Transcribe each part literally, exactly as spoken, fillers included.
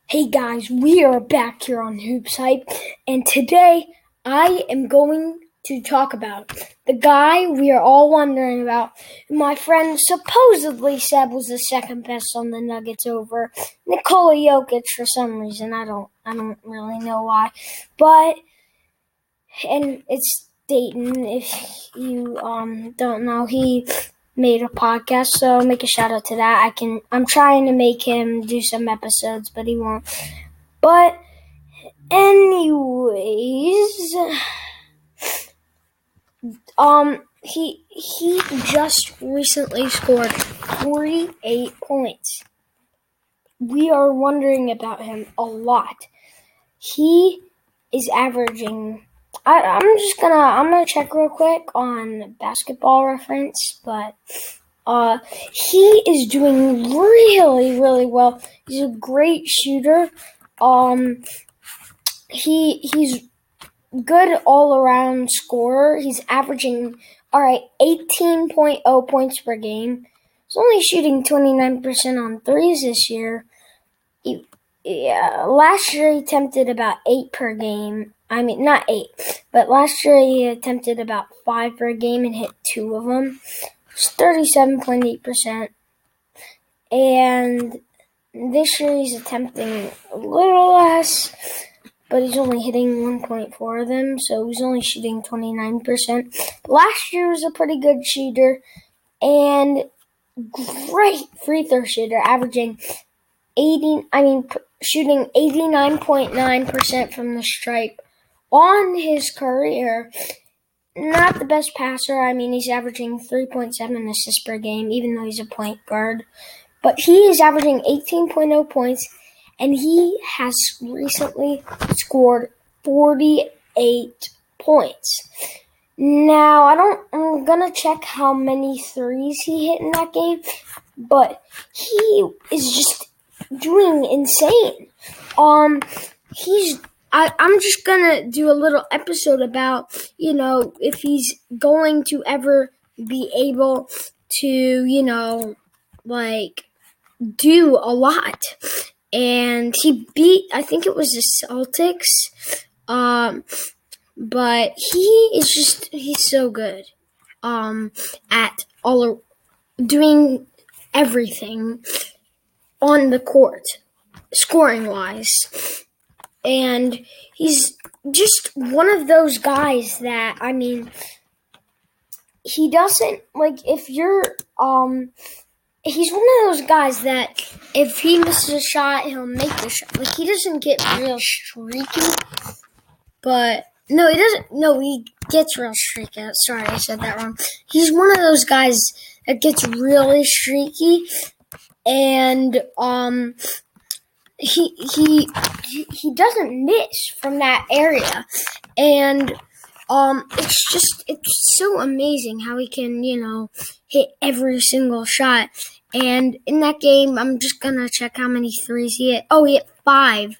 Hey guys, we are back here on Hoops Hype, and today I am going to talk about the guy we are all wondering about, who my friend supposedly said was the second best on the Nuggets over Nikola Jokic for some reason. I don't, I don't really know why, but and it's Dayton. If you um don't know, he made a podcast, so make a shout out to that. I can. I'm trying to make him do some episodes, but he won't. But anyways, um, he he just recently scored forty-eight points. We are wondering about him a lot. He is averaging. I, I'm just gonna I'm gonna check real quick on Basketball Reference, but uh, he is doing really really well. He's a great shooter. Um, he he's good all around scorer. He's averaging all right eighteen point oh points per game. He's only shooting twenty-nine percent on threes this year. He, yeah, last year he attempted about eight per game. I mean, not eight, but last year he attempted about five per game and hit two of them. It's thirty-seven point eight percent. And this year he's attempting a little less, but he's only hitting one point four of them, so he's only shooting twenty-nine percent. Last year was a pretty good shooter, and great free throw shooter, averaging eighty. I mean, shooting eighty-nine point nine percent from the stripe on his career. Not the best passer. I mean, he's averaging three point seven assists per game, even though he's a point guard. But he is averaging eighteen point oh points, and he has recently scored forty-eight points. Now, I don't, I'm going to check how many threes he hit in that game, but he is just doing insane. Um, he's, I, I'm just going to do a little episode about, you know, if he's going to ever be able to, you know, like, do a lot. And he beat, I think it was the Celtics, um, but he is just, he's so good um, at all doing everything on the court, scoring-wise. And he's just one of those guys that, I mean, he doesn't, like, if you're, um, he's one of those guys that if he misses a shot, he'll make the shot. Like, he doesn't get real streaky, but, no, he doesn't, no, he gets real streaky. Sorry, I said that wrong. He's one of those guys that gets really streaky, and, um, he, he, he doesn't miss from that area, and, um, it's just, it's so amazing how he can, you know, hit every single shot. And in that game, I'm just going to check how many threes he hit. Oh, he hit five.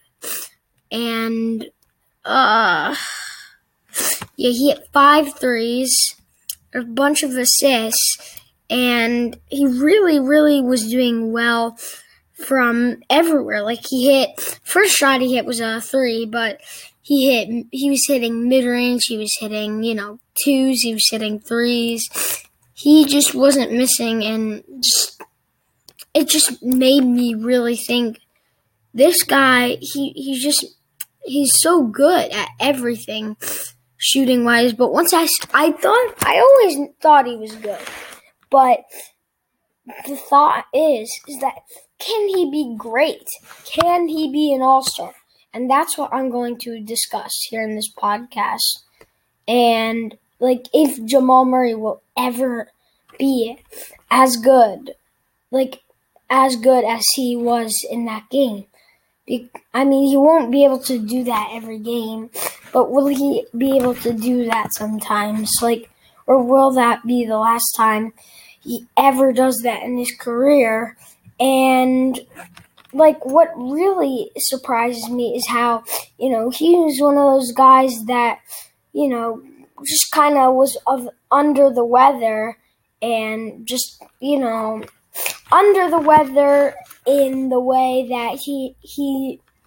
And, uh, yeah, he hit five threes, a bunch of assists, and he really, really was doing well from everywhere. Like, he hit, first shot he hit was a three, but he hit, he was hitting mid-range, he was hitting, you know, twos, he was hitting threes. He just wasn't missing, and just, it just made me really think, this guy, he, he's just, he's so good at everything, shooting-wise. But once I, I thought, I always thought he was good. But the thought is, is that, can he be great? Can he be an all-star? And that's what I'm going to discuss here in this podcast. And, like, if Jamal Murray will ever be as good, like, as good as he was in that game. I mean, he won't be able to do that every game, but will he be able to do that sometimes? Like, or will that be the last time he ever does that in his career? And, like, what really surprises me is how, you know, he was one of those guys that, you know, just kind of was of under the weather and just, you know, under the weather in the way that he he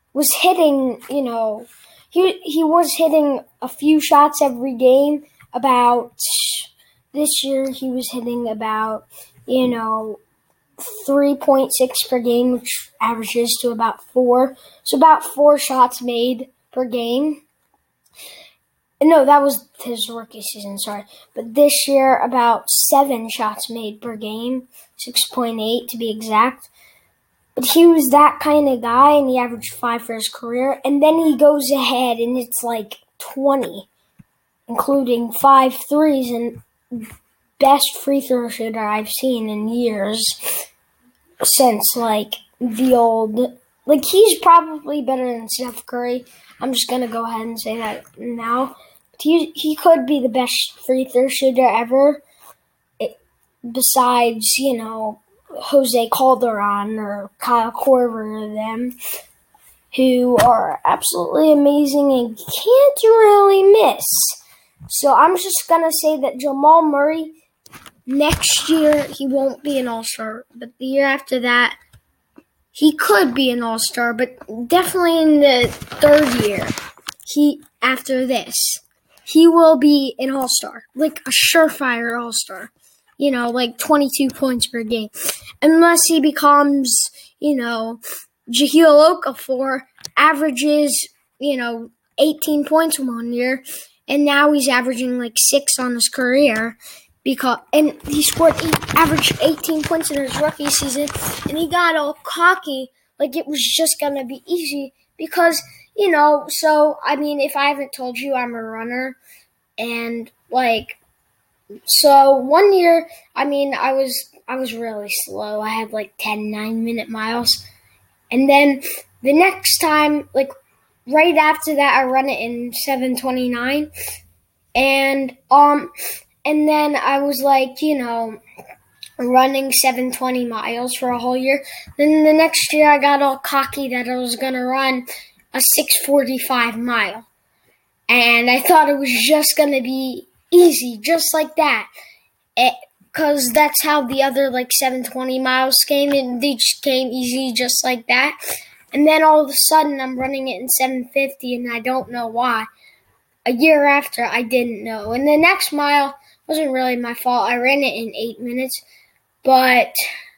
was hitting, you know, he he was hitting a few shots every game. About this year, he was hitting about, you know, three point six per game, which averages to about four. So about four shots made per game. No, that was his rookie season, sorry. But this year, about seven shots made per game, six point eight to be exact. But he was that kind of guy, and he averaged five for his career. And then he goes ahead, and it's like twenty, including five threes, and best free throw shooter I've seen in years since, like, the old... Like, he's probably better than Steph Curry. I'm just going to go ahead and say that now. He he could be the best free throw shooter ever, it, besides, you know, Jose Calderon or Kyle Korver or them, who are absolutely amazing and can't really miss. So I'm just going to say that Jamal Murray, next year, he won't be an all-star, but the year after that, he could be an all-star, but definitely in the third year, he after this, he will be an all-star, like a surefire all-star, you know, like twenty-two points per game. Unless he becomes, you know, Jahlil Okafor, averages, you know, eighteen points one year, and now he's averaging like six on his career. Because and he scored eight, averaged eighteen points in his rookie season, and he got all cocky like it was just gonna be easy. Because, you know, so I mean, if I haven't told you, I'm a runner, and like, so one year, I mean, I was I was really slow. I had like ten nine minute miles, and then the next time, like right after that, I run it in seven twenty-nine, and um. And then I was like, you know, running seven twenty miles for a whole year. Then the next year I got all cocky that I was going to run a six forty-five mile. And I thought it was just going to be easy, just like that. Because that's how the other like seven twenty miles came, and they just came easy just like that. And then all of a sudden I'm running it in seven fifty, and I don't know why. A year after, I didn't know. And the next mile wasn't really my fault. I ran it in eight minutes, but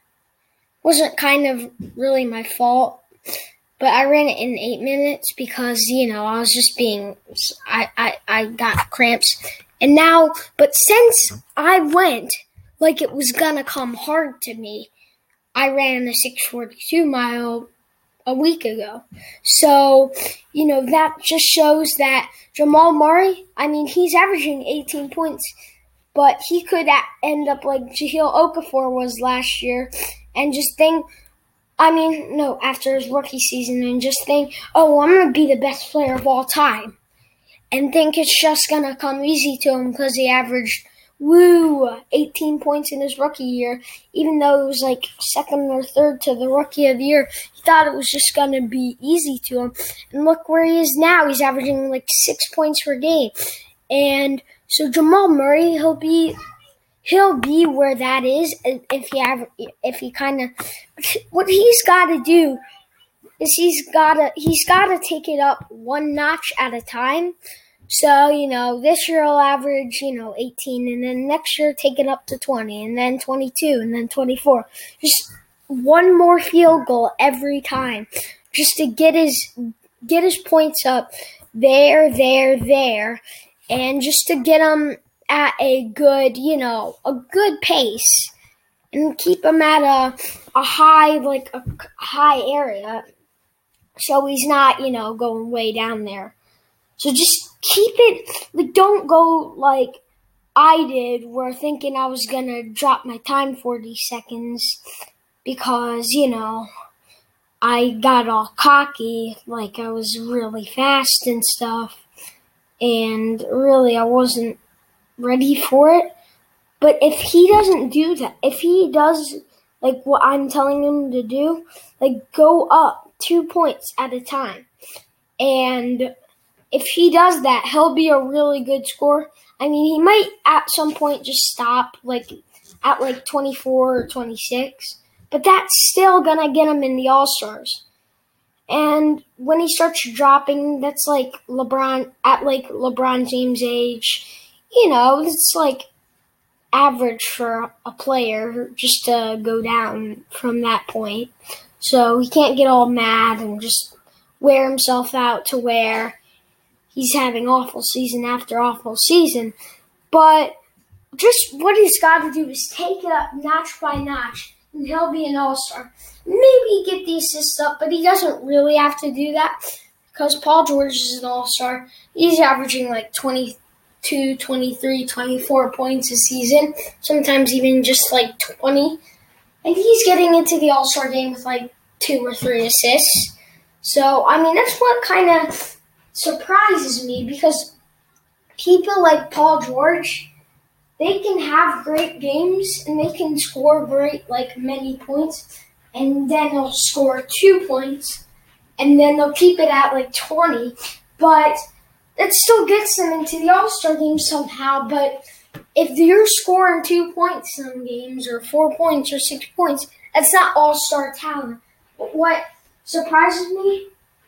wasn't kind of really my fault. But I ran it in eight minutes because, you know, I was just being, I, I, I got cramps. And now, but since I went like it was going to come hard to me, I ran a six forty-two mile a week ago. So, you know, that just shows that Jamal Murray, I mean, he's averaging eighteen points, but he could end up like Jahlil Okafor was last year and just think, I mean, no, after his rookie season, and just think, oh, I'm going to be the best player of all time, and think it's just going to come easy to him because he averaged, woo, eighteen points in his rookie year, even though it was like second or third to the rookie of the year. He thought it was just going to be easy to him. And look where he is now. He's averaging like six points per game. And so Jamal Murray, he'll be he'll be where that is if he have, if he kind of, what he's got to do is he's got to he's got to take it up one notch at a time. So, you know, this year I'll average, you know, eighteen, and then next year take it up to twenty, and then twenty-two, and then twenty-four. Just one more field goal every time, just to get his get his points up there, there, there, and just to get him at a good, you know, a good pace, and keep him at a a high, like a high area, so he's not, you know, going way down there. So just keep it, like, don't go like I did, where thinking I was going to drop my time forty seconds because, you know, I got all cocky, like I was really fast and stuff, and really I wasn't ready for it. But if he doesn't do that, if he does like what I'm telling him to do, like go up two points at a time, and if he does that, he'll be a really good scorer. I mean, he might at some point just stop like at like twenty-four or twenty-six, but that's still going to get him in the All-Stars. And when he starts dropping, that's like LeBron, at like LeBron James' age, you know, it's like average for a player just to go down from that point. So he can't get all mad and just wear himself out to where he's having awful season after awful season. But just what he's got to do is take it up notch by notch, and he'll be an all-star. Maybe get the assists up, but he doesn't really have to do that because Paul George is an all-star. He's averaging like twenty-two, twenty-three, twenty-four points a season, sometimes even just like twenty. And he's getting into the all-star game with like two or three assists. So, I mean, that's what kind of surprises me because people like Paul George, they can have great games and they can score great, like many points, and then they'll score two points, and then they'll keep it at like twenty. But it still gets them into the All-Star game somehow. But if you're scoring two points some games, or four points, or six points, that's not All-Star talent. But what surprises me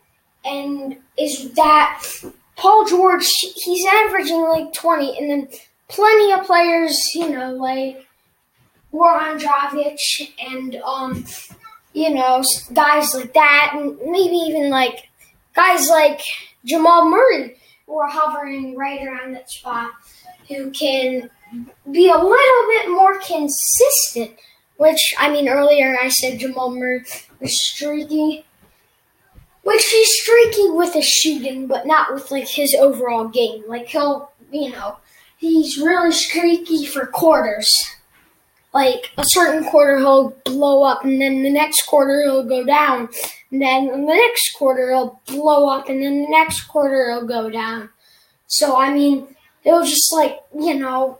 and is that Paul George, he's averaging like twenty, and then plenty of players, you know, like Goran Dragic and, um, you know, guys like that, and maybe even like guys like Jamal Murray who are hovering right around that spot, who can be a little bit more consistent, which, I mean, earlier I said Jamal Murray was streaky, which he's streaky with his shooting, but not with, like, his overall game. Like, he'll, you know, he's really streaky for quarters. Like, a certain quarter he'll blow up, and then the next quarter he'll go down. And then the next quarter he'll blow up, and then the next quarter he'll go down. So, I mean, he'll just, like, you know,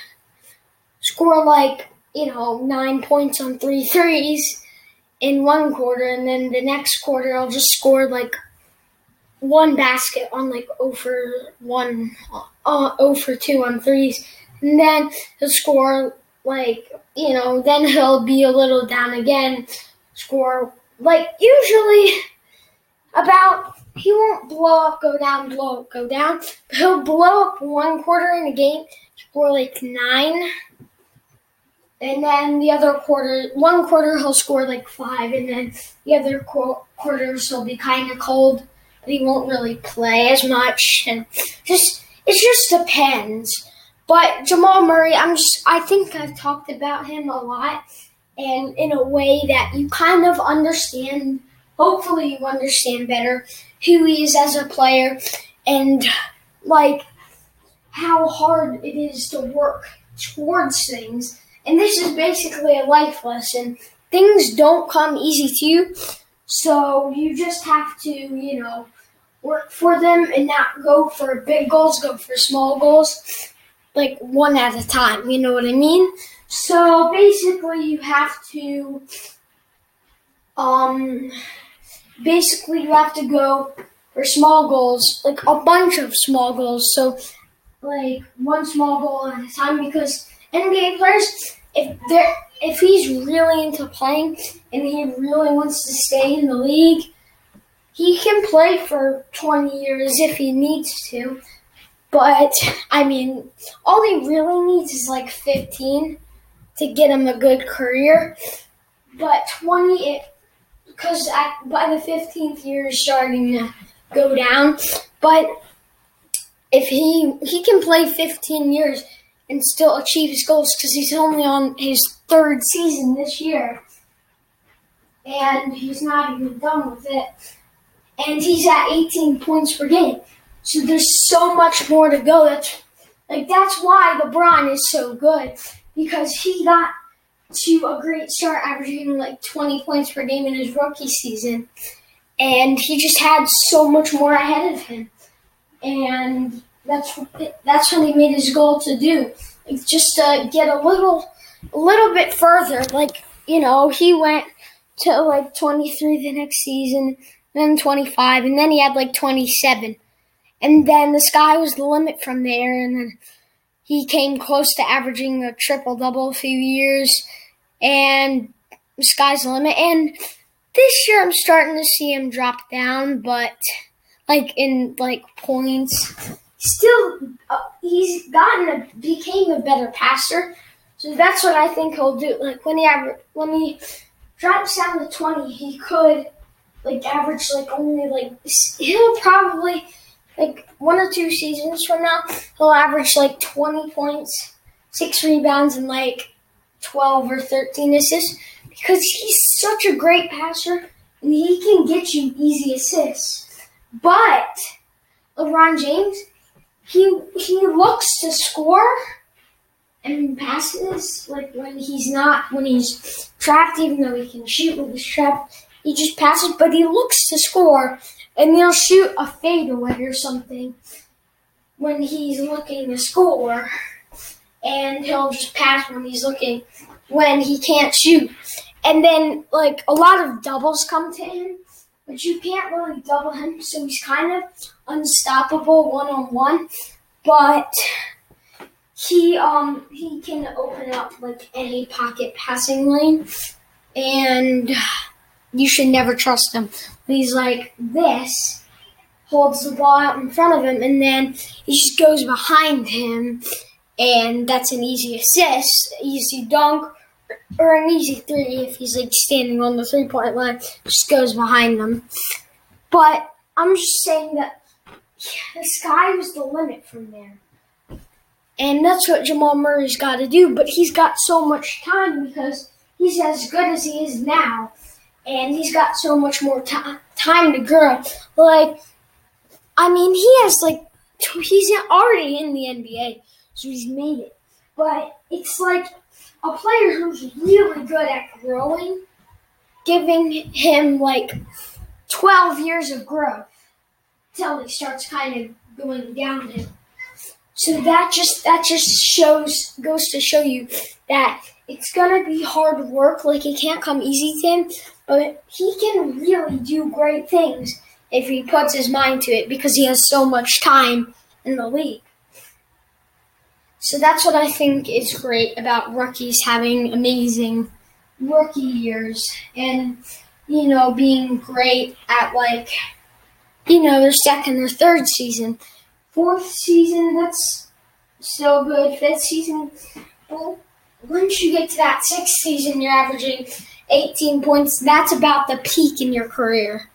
score, like, you know, nine points on three threes in one quarter, and then the next quarter he'll just score, like, one basket on, like, zero for one, uh, zero for two on threes. And then he'll score, like, you know, then he'll be a little down again, score, like, usually about, he won't blow up, go down, blow up, go down. But he'll blow up one quarter in a game, score, like, nine. And then the other quarter, one quarter he'll score, like, five. And then the other qu- quarters he'll be kind of cold, but he won't really play as much. And just, it just depends. But Jamal Murray, I'm just, I think I've talked about him a lot, and in a way that you kind of understand, hopefully you understand better who he is as a player and, like, how hard it is to work towards things. And this is basically a life lesson. Things don't come easy to you, so you just have to, you know, work for them and not go for big goals, go for small goals. Like, one at a time, you know what I mean? So, basically, you have to, um, basically, you have to go for small goals, like, a bunch of small goals. So, like, one small goal at a time, because N B A players, if they're, if he's really into playing, and he really wants to stay in the league, he can play for twenty years if he needs to. But, I mean, all he really needs is, like, fifteen to get him a good career. But twenty, because by the fifteenth year, he's starting to go down. But if he he can play fifteen years and still achieve his goals, because he's only on his third season this year. And he's not even done with it. And he's at eighteen points per game. So there's so much more to go. That's like that's why LeBron is so good, because he got to a great start, averaging like twenty points per game in his rookie season, and he just had so much more ahead of him. And that's that's what he made his goal to do, like just to get a little, a little bit further. Like, you know, he went to like twenty-three the next season, then twenty-five, and then he had like twenty-seven. And then the sky was the limit from there, and then he came close to averaging a triple-double a few years, and the sky's the limit. And this year I'm starting to see him drop down, but like in like points, still uh, he's gotten a became a better passer. So that's what I think he'll do. Like when he aver- when he drops down to twenty, he could like average like only like he'll probably like one or two seasons from now he'll average like twenty points, six rebounds, and like twelve or thirteen assists because he's such a great passer and he can get you easy assists. But LeBron James, he he looks to score and passes like when he's not when he's trapped, even though he can shoot when he's trapped. He just passes, but he looks to score, and he'll shoot a fadeaway or something when he's looking to score, and he'll just pass when he's looking when he can't shoot. And then, like, a lot of doubles come to him, but you can't really double him, so he's kind of unstoppable one-on-one, but he um he can open up, like, any pocket passing lane, and you should never trust him. He's like this, holds the ball out in front of him, and then he just goes behind him, and that's an easy assist, easy dunk, or an easy three if he's like standing on the three-point line, just goes behind them. But I'm just saying that yeah, the sky was the limit from there. And that's what Jamal Murray's got to do, but he's got so much time because he's as good as he is now. And he's got so much more t- time to grow. Like, I mean, he has, like, he's already in the N B A, so he's made it. But it's like a player who's really good at growing, giving him, like, twelve years of growth until he starts kind of going downhill. So that just that just shows goes to show you that it's gonna be hard work. Like, it can't come easy to him, but he can really do great things if he puts his mind to it because he has so much time in the league. So that's what I think is great about rookies having amazing rookie years and, you know, being great at, like, you know, their second or third season. Fourth season, that's still good. Fifth season, well, once you get to that sixth season, you're averaging eighteen points. That's about the peak in your career.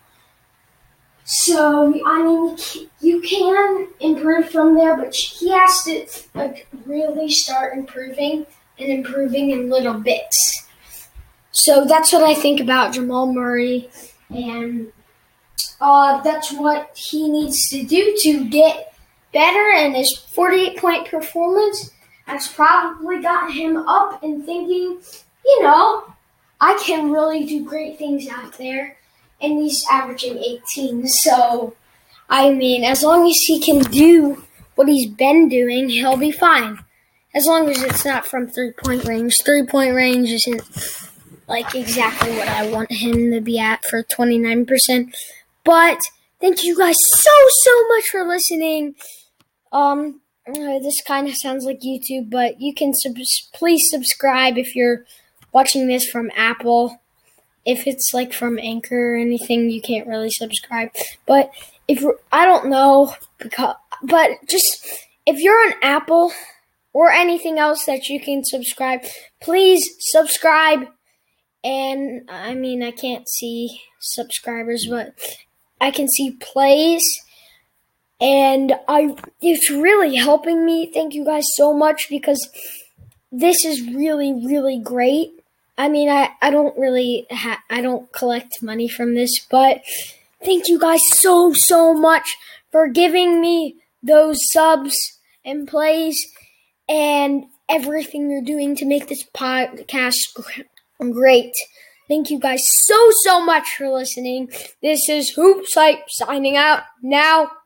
So, I mean, you can improve from there, but he has to like really start improving and improving in little bits. So that's what I think about Jamal Murray, and uh, that's what he needs to do to get better, and his forty-eight point performance has probably got him up and thinking, you know, I can really do great things out there. And he's averaging eighteen. So, I mean, as long as he can do what he's been doing, he'll be fine. As long as it's not from three-point range. Three-point range isn't, like, exactly what I want him to be at for twenty-nine percent. But thank you guys so, so much for listening. Um, this kind of sounds like YouTube, but you can sub- please subscribe if you're watching this from Apple. If it's like from Anchor or anything, you can't really subscribe. But if I don't know, because but just if you're on Apple or anything else that you can subscribe, please subscribe. And I mean, I can't see subscribers, but I can see plays. And I, it's really helping me. Thank you guys so much because this is really, really great. I mean, I, I don't really, ha- I don't collect money from this, but thank you guys so, so much for giving me those subs and plays and everything you're doing to make this podcast great. Thank you guys so, so much for listening. This is Hoops Hype signing out now.